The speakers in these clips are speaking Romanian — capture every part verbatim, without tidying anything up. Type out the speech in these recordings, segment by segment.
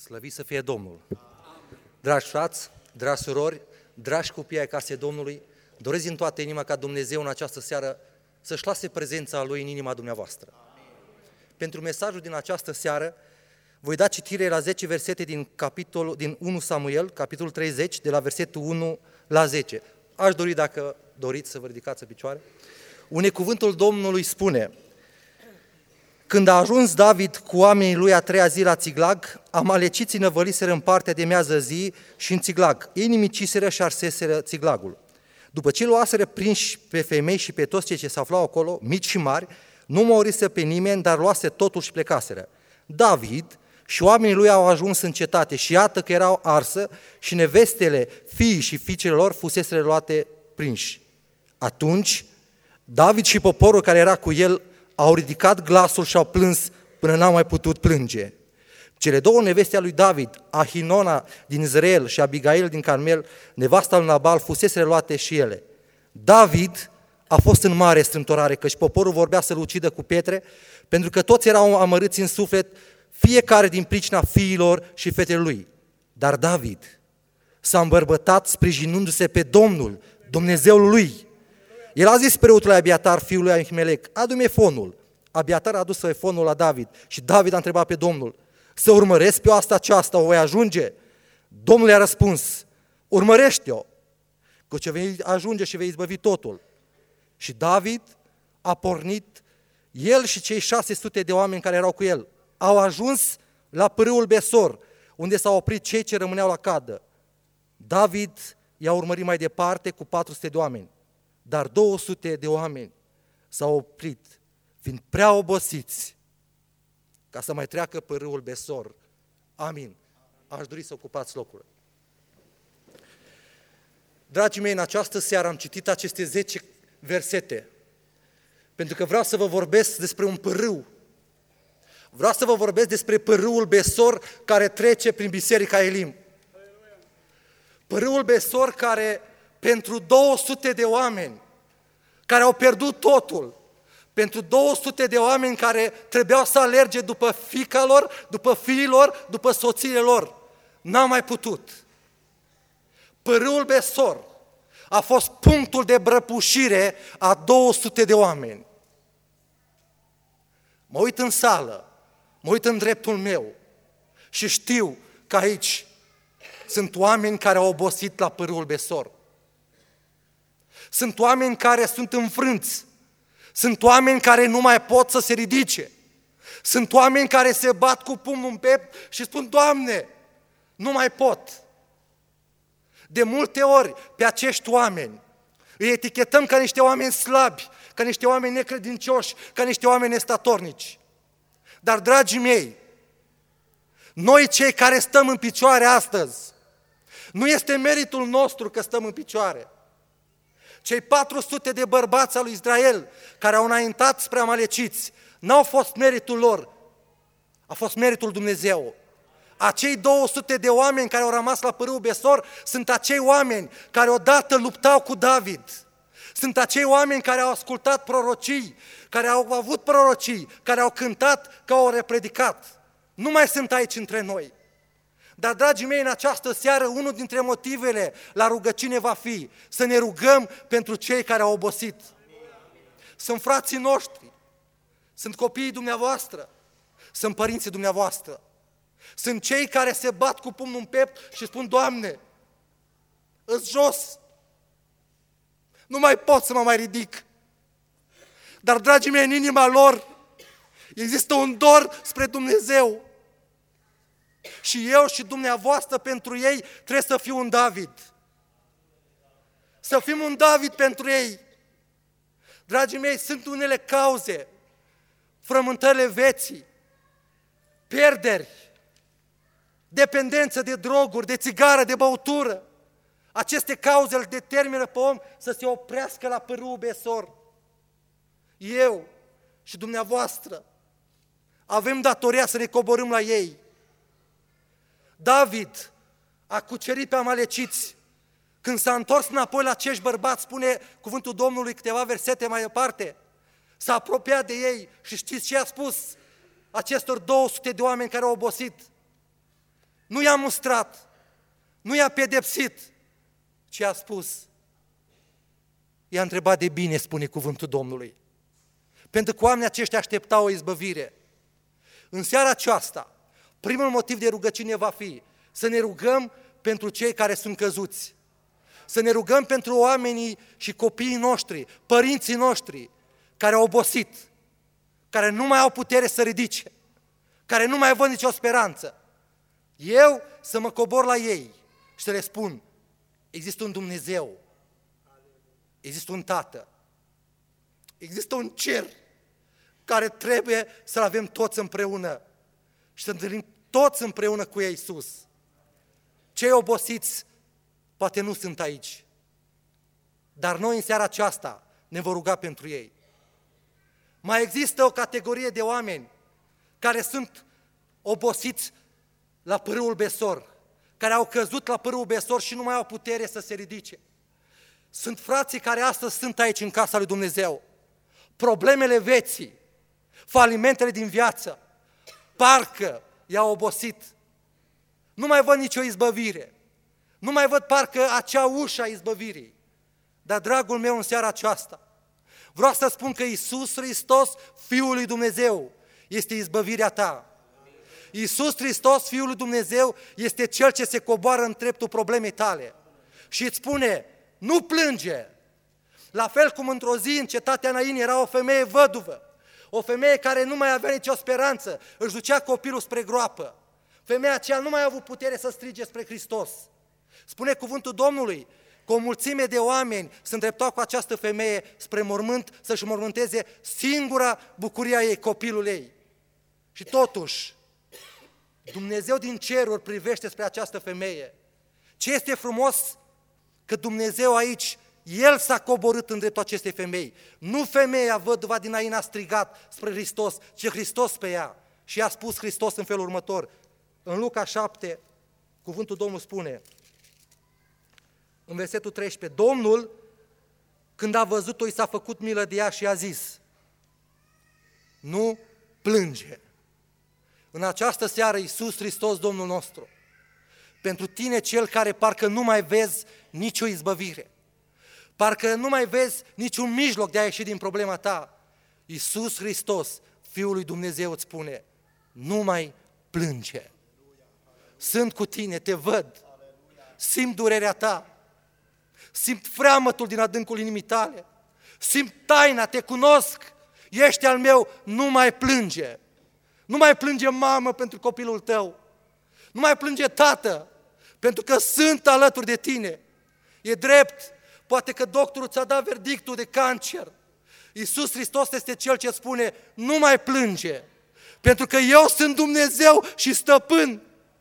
Slăvit să fie Domnul! Dragi frați, dragi surori, dragi copii ai casei Domnului, doresc din toată inima ca Dumnezeu în această seară să-și lase prezența Lui în inima dumneavoastră. Amin. Pentru mesajul din această seară voi da citire la zece versete din, capitolul, din unu Samuel, capitolul treizeci, de la versetul unu la zece. Aș dori, dacă doriți, să vă ridicați în picioare. Unde cuvântul Domnului spune: când a ajuns David cu oamenii lui a treia zi la Țiglag, amaleciții năvăliseră în partea de miază zi și în Țiglag. Ei nimiciseră și arseseră Țiglagul. După ce luaseră prinși pe femei și pe toți cei ce se aflau acolo, mici și mari, nu moriseră pe nimeni, dar luase totul și plecaseră. David și oamenii lui au ajuns în cetate și iată că erau arsă și nevestele, fiii și fiicele lor fuseseră luate prinși. Atunci David și poporul care era cu el au ridicat glasul și au plâns până n-au mai putut plânge. Cele două neveste a lui David, Ahinona din Izrael și Abigail din Carmel, nevasta lui Nabal, fuseseră luate și ele. David a fost în mare strâmtorare, căci poporul vorbea să-l ucidă cu pietre, pentru că toți erau amărâți în suflet, fiecare din pricina fiilor și fetele lui. Dar David s-a îmbărbătat sprijinându-se pe Domnul, Dumnezeul lui. El a zis preotului Abiatar, fiul lui Ahimelec: adu-mi efonul. Abiatar a adus efonul la David și David a întrebat pe Domnul: să urmăresc pe asta aceasta, o voi ajunge? Domnul i-a răspuns: urmărește-o, căci vei ajunge și vei izbăvi totul. Și David a pornit, el și cei șase sute de oameni care erau cu el. Au ajuns la pârâul Besor, unde s-au oprit cei ce rămâneau la cadă. David i-a urmărit mai departe cu patru sute de oameni, dar două sute de oameni s-au oprit, fiind prea obosiți ca să mai treacă pârâul Besor. Amin. Aș dori să ocupați locul. Dragii mei, în această seară am citit aceste zece versete, pentru că vreau să vă vorbesc despre un pârâu. Vreau să vă vorbesc despre pârâul Besor care trece prin Biserica Elim. Pârâul Besor care, pentru două sute de oameni care au pierdut totul, pentru două sute de oameni care trebuiau să alerge după fiica lor, după fiii lor, după soțiile lor, n-a mai putut. Pârâul Besor a fost punctul de brăpușire a două sute de oameni. Mă uit în sală, mă uit în dreptul meu și știu că aici sunt oameni care au obosit la pârâul Besor. Sunt oameni care sunt înfrânți. Sunt oameni care nu mai pot să se ridice. Sunt oameni care se bat cu pumnul în piept și spun: Doamne, nu mai pot. De multe ori pe acești oameni îi etichetăm ca niște oameni slabi, ca niște oameni necredincioși, ca niște oameni nestatornici. Dar, dragii mei, noi cei care stăm în picioare astăzi, nu este meritul nostru că stăm în picioare. Cei patru sute de bărbați al lui Israel care au înaintat spre amaleciți, n-au fost meritul lor, a fost meritul Dumnezeu. Acei două sute de oameni care au rămas la pârâul Besor sunt acei oameni care odată luptau cu David. Sunt acei oameni care au ascultat prorocii, care au avut prorocii, care au cântat, că au repredicat. Nu mai sunt aici între noi. Dar, dragii mei, în această seară, unul dintre motivele la rugăciune va fi să ne rugăm pentru cei care au obosit. Sunt frații noștri, sunt copiii dumneavoastră, sunt părinții dumneavoastră. Sunt cei care se bat cu pumnul în piept și spun: Doamne, îs jos, nu mai pot să mă mai ridic. Dar, dragii mei, în inima lor există un dor spre Dumnezeu. Și eu și dumneavoastră pentru ei trebuie să fiu un David. Să fim un David pentru ei. Dragii mei, sunt unele cauze, frământările vieții, pierderi, dependență de droguri, de țigară, de băutură. Aceste cauze îl determină pe om să se oprească la pârâul Besor. Eu și dumneavoastră avem datoria să ne coborâm la ei. David a cucerit pe amaleciți. Când s-a întors înapoi la acești bărbați, spune cuvântul Domnului câteva versete mai departe, s-a apropiat de ei și știți ce a spus acestor două sute de oameni care au obosit? nu i-a mustrat, nu i-a pedepsit, ci a spus, i-a întrebat de bine, spune cuvântul Domnului. Pentru că oamenii aceștia așteptau o izbăvire. În seara aceasta, primul motiv de rugăciune va fi să ne rugăm pentru cei care sunt căzuți, să ne rugăm pentru oamenii și copiii noștri, părinții noștri, care au obosit, care nu mai au putere să ridice, care nu mai văd nicio speranță. Eu să mă cobor la ei și să le spun, există un Dumnezeu, există un Tată, există un cer care trebuie să-L avem toți împreună și să întâlnim toți împreună cu Iisus. Cei obosiți poate nu sunt aici, dar noi în seara aceasta ne vom ruga pentru ei. Mai există o categorie de oameni care sunt obosiți la pârâul Besor, care au căzut la pârâul Besor și nu mai au putere să se ridice. Sunt frații care astăzi sunt aici în casa lui Dumnezeu. Problemele vieții, falimentele din viață, parcă i-au obosit. Nu mai văd nicio izbăvire. Nu mai văd parcă acea ușă a izbăvirii. Dar, dragul meu, în seara aceasta, vreau să spun că Iisus Hristos, Fiul lui Dumnezeu, este izbăvirea ta. Iisus Hristos, Fiul lui Dumnezeu, este Cel ce se coboară în treptul problemei tale și îți spune, nu plânge. La fel cum într-o zi în cetatea Nain era o femeie văduvă, o femeie care nu mai avea nicio speranță, își ducea copilul spre groapă. Femeia aceea nu mai a avut putere să strige spre Hristos. Spune cuvântul Domnului că o mulțime de oameni se îndreptau cu această femeie spre mormânt să-și mormânteze singura bucuria ei, copilul ei. Și totuși, Dumnezeu din ceruri privește spre această femeie. Ce este frumos că Dumnezeu aici, El s-a coborât în dreptul acestei femei. Nu femeia văduva din Nain a strigat spre Hristos, ci Hristos pe ea. Și i-a spus Hristos în felul următor. În Luca șapte, cuvântul Domnului spune, în versetul treisprezece, Domnul, când a văzut-o, i s-a făcut milă de ea și a zis, nu plânge. În această seară, Iisus Hristos, Domnul nostru, pentru tine, cel care parcă nu mai vezi nicio izbăvire, parcă nu mai vezi niciun mijloc de a ieși din problema ta, Iisus Hristos, Fiul lui Dumnezeu, îți spune, nu mai plânge. Sunt cu tine, te văd, simt durerea ta, simt freamătul din adâncul inimii tale, simt taina, te cunosc, ești al meu, nu mai plânge. Nu mai plânge mamă pentru copilul tău, nu mai plânge tată, pentru că sunt alături de tine. E drept, poate că doctorul ți-a dat verdictul de cancer. Iisus Hristos este Cel ce spune, nu mai plânge, pentru că eu sunt Dumnezeu și stăpân.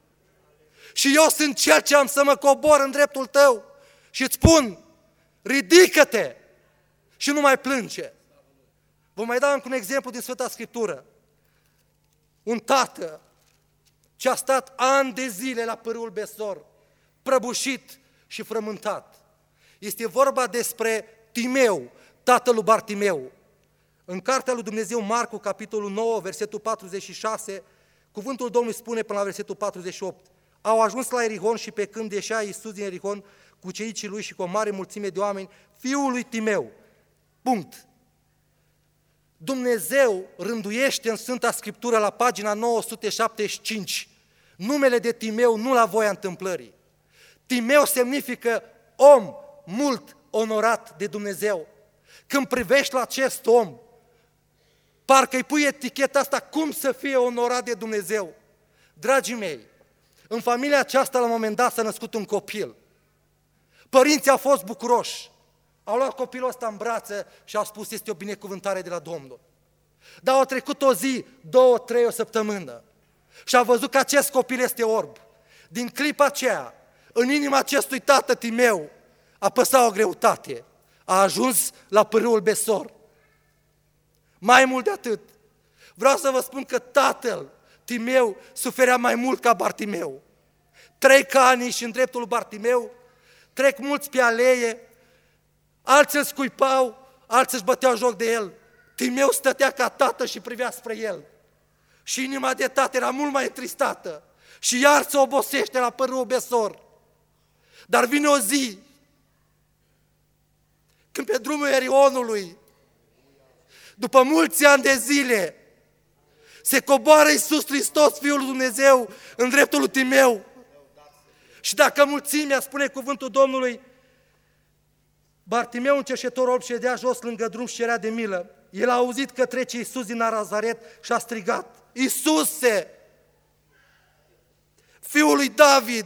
Și eu sunt Cel ce am să mă cobor în dreptul tău și îți spun, ridică-te și nu mai plânge. Vă mai dau încă un exemplu din Sfânta Scriptură. Un tată ce a stat ani de zile la pârâul Besor, prăbușit și frământat. Este vorba despre Timeu, tatăl lui Bartimeu. În Cartea lui Dumnezeu, Marcu, capitolul nouă, versetul patruzeci și șase, cuvântul Domnului spune până la versetul patruzeci și opt. Au ajuns la Ierihon și pe când ieșea Iisus din Ierihon cu ceicii lui și cu o mare mulțime de oameni, fiul lui Timeu. Punct. Dumnezeu rânduiește în Sfânta Scriptură la pagina nouă sute șaptezeci și cinci numele de Timeu nu la voia întâmplării. Timeu semnifică om mult onorat de Dumnezeu. Când privești la acest om, parcă îi pui eticheta asta, cum să fie onorat de Dumnezeu. Dragii mei, în familia aceasta la un moment dat s-a născut un copil. Părinții au fost bucuroși. Au luat copilul ăsta în brațe și au spus, este o binecuvântare de la Domnul. Dar au trecut o zi, două, trei, o săptămână și a văzut că acest copil este orb. Din clipa aceea, în inima acestui tată Timeu, a păsat o greutate. A ajuns la pârâul Besor. Mai mult de atât, vreau să vă spun că tatăl Timeu suferea mai mult ca Bartimeu. Trei cani și în dreptul lui Bartimeu, trec mulți pe aleie, alții îl scuipau, alții își băteau joc de el. Timeu stătea ca tată și privea spre el. Și inima de tată era mult mai întristată, Și iar se obosește la părâul besor. Dar vine o zi când pe drumul Erionului, după mulți ani de zile, se coboară Iisus Hristos, Fiul lui Dumnezeu, în dreptul lui Timeu. Și dacă mulțimea, spune cuvântul Domnului, Bartimeu, un cerșetor orb, ședea jos lângă drum și cerea de milă. El a auzit că trece Iisus din Nazaret și a strigat: Iisuse, Fiul lui David,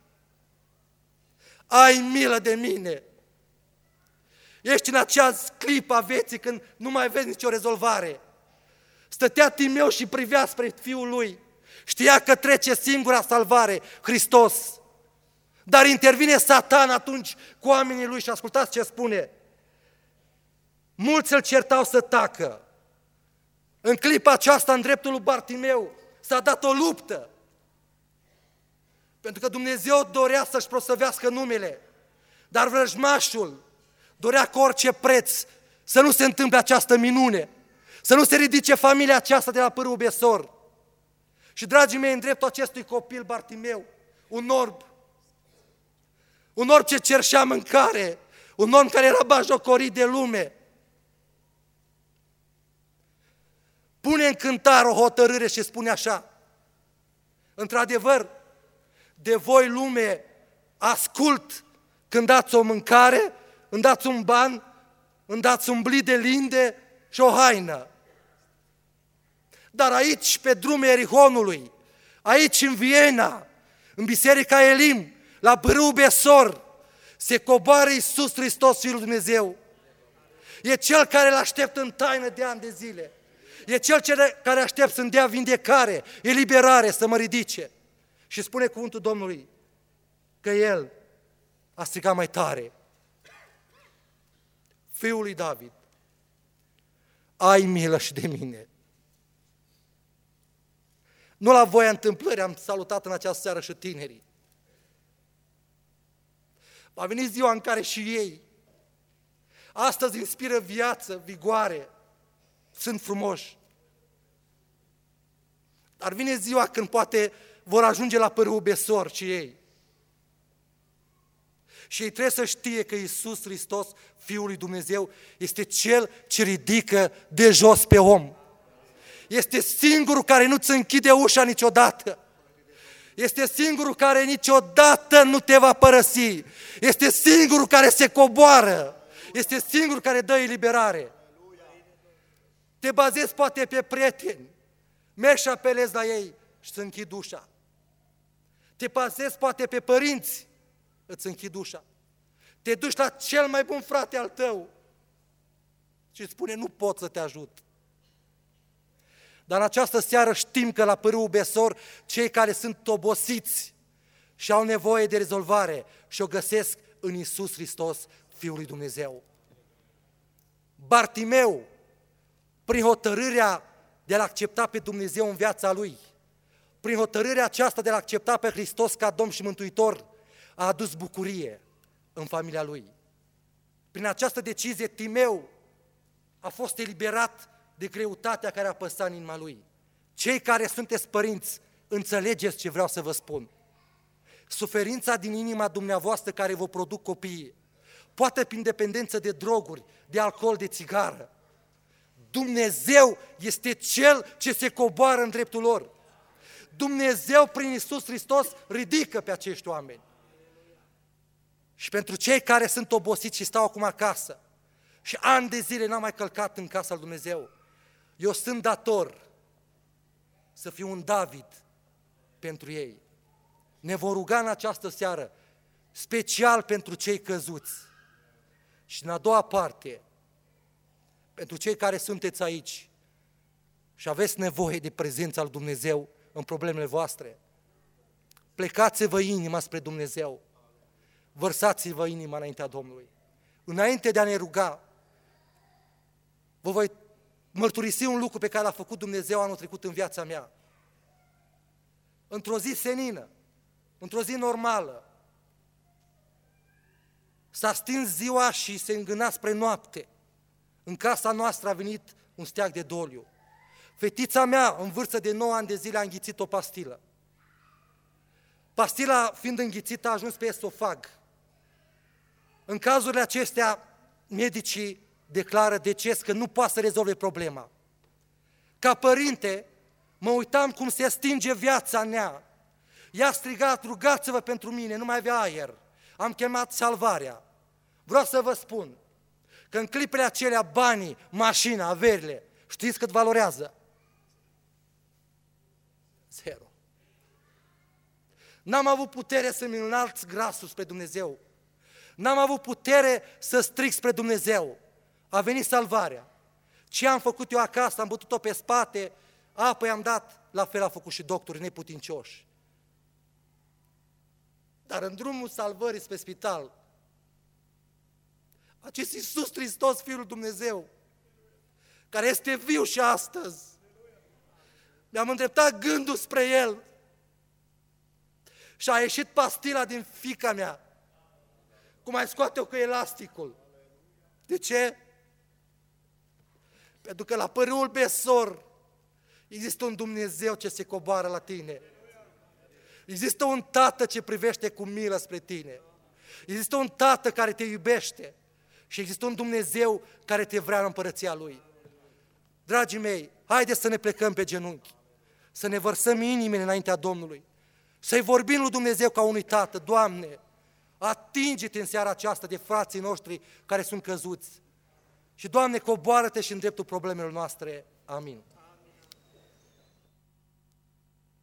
ai milă de mine. Ești în acea clipă a vieții când nu mai vezi nicio rezolvare. Stătea Timeu și privea spre Fiul lui. Știa că trece singura salvare, Hristos. Dar intervine Satan atunci cu oamenii lui și ascultați ce spune. Mulți îl certau să tacă. În clipa aceasta, în dreptul lui Bartimeu, s-a dat o luptă. Pentru că Dumnezeu dorea să-și prosăvească numele. Dar vrăjmașul dorea cu orice preț să nu se întâmple această minune, să nu se ridice familia aceasta de la pârâul besor. Și, dragii mei, în dreptul acestui copil Bartimeu, un orb, un orb ce cerșea mâncare, un om care era bajocorit de lume, pune în cântar o hotărâre și spune așa: într-adevăr, de voi lume ascult când dați o mâncare, îmi dați un ban, îmi dați un blid de linde și o haină. Dar aici, pe drumul Erihonului, aici în Viena, în Biserica Elim, la pârâul Besor, se coboară Iisus Hristos, Fiul lui Dumnezeu. E Cel care îl aștept în taină de ani de zile. E Cel care aștept să-mi dea vindecare, eliberare, să mă ridice. Și spune cuvântul Domnului că El a strigat mai tare: Fiul lui David, ai milă și de mine. Nu la voia întâmplării am salutat în această seară și tinerii. Va veni ziua în care și ei astăzi inspiră viață, vigoare, sunt frumoși. Dar vine ziua când poate vor ajunge la pârâul besor și ei. Și ei trebuie să știe că Iisus Hristos, Fiul lui Dumnezeu, este Cel ce ridică de jos pe om. Este singurul care nu-ți închide ușa niciodată. Este singurul care niciodată nu te va părăsi. Este singurul care se coboară. Este singurul care dă eliberare. Te bazezi poate pe prieteni. Mergi și apelezi la ei și îți închid ușa. Te bazezi poate pe părinți, îți închid ușa. Te duci la cel mai bun frate al tău și îți spune: nu pot să te ajut. Dar în această seară știm că la pârâul Besor, cei care sunt obosiți și au nevoie de rezolvare și o găsesc în Iisus Hristos, Fiul lui Dumnezeu. Bartimeu, prin hotărârea de a-L accepta pe Dumnezeu în viața lui, prin hotărârea aceasta de a-L accepta pe Hristos ca Domn și Mântuitor, a adus bucurie în familia lui. Prin această decizie, Timeu a fost eliberat de greutatea care a păsat în inima lui. Cei care sunteți părinți, înțelegeți ce vreau să vă spun. Suferința din inima dumneavoastră care vă produc copiii, poate prin dependență de droguri, de alcool, de țigară, Dumnezeu este Cel ce se coboară în dreptul lor. Dumnezeu, prin Iisus Hristos, ridică pe acești oameni. Și pentru cei care sunt obosiți și stau acum acasă și ani de zile n-au mai călcat în casa lui Dumnezeu, eu sunt dator să fiu un David pentru ei. Ne vom ruga în această seară special pentru cei căzuți. Și în a doua parte, pentru cei care sunteți aici și aveți nevoie de prezența lui Dumnezeu în problemele voastre, plecați-vă inima spre Dumnezeu, vărsați-vă inima înaintea Domnului. Înainte de a ne ruga, vă voi mărturisi un lucru pe care l-a făcut Dumnezeu anul trecut în viața mea. Într-o zi senină, într-o zi normală, s-a stins ziua și se îngâna spre noapte. În casa noastră a venit un steag de doliu. Fetița mea, în vârstă de nouă ani de zile, a înghițit o pastilă. Pastila, fiind înghițită, a ajuns pe esofag. În cazurile acestea, medicii declară deces, că nu poate să rezolve problema. Ca părinte, mă uitam cum se stinge viața mea. Ea a strigat, rugați-vă pentru mine, nu mai avea aer. Am chemat salvarea. Vreau să vă spun că în clipele acelea banii, mașina, averile, știți cât valorează? Zero. N-am avut putere să-mi înalț glasul spre Dumnezeu. N-am avut putere să strig spre Dumnezeu. A venit salvarea. Ce am făcut eu acasă, am bătut-o pe spate, apă i-am dat, la fel a făcut și doctorii neputincioși. Dar în drumul salvării spre spital, acest Iisus Hristos, Fiul Dumnezeu, care este viu și astăzi, mi-am îndreptat gândul spre El și a ieșit pastila din fica mea, cum ai scoate-o cu elasticul. De ce? Pentru că la părâul Besor există un Dumnezeu ce se coboară la tine. Există un Tată ce privește cu milă spre tine. Există un Tată care te iubește. Și există un Dumnezeu care te vrea în împărăția Lui. Dragii mei, haideți să ne plecăm pe genunchi, să ne vărsăm inimile înaintea Domnului, să-i vorbim lui Dumnezeu ca unui Tată: Doamne, atinge-te în seara aceasta de frații noștri care sunt căzuți. Și, Doamne, coboară-te și în dreptul problemelor noastre. Amin.